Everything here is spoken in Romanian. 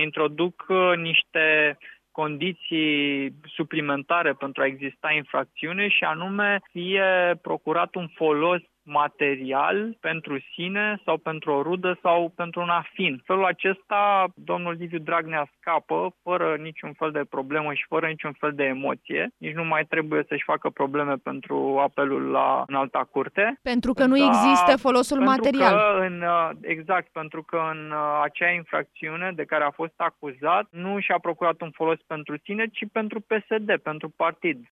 introduc niște condiții suplimentare pentru a exista infracțiune și anume fie procurat un folos material pentru sine sau pentru o rudă sau pentru un afin. În felul acesta, domnul Liviu Dragnea scapă fără niciun fel de problemă și fără niciun fel de emoție. Nici nu mai trebuie să-și facă probleme pentru apelul la Înalta Curte. Pentru că nu există folosul material. Pentru că în acea infracțiune de care a fost acuzat nu și-a procurat un folos pentru sine, ci pentru PSD, pentru partid.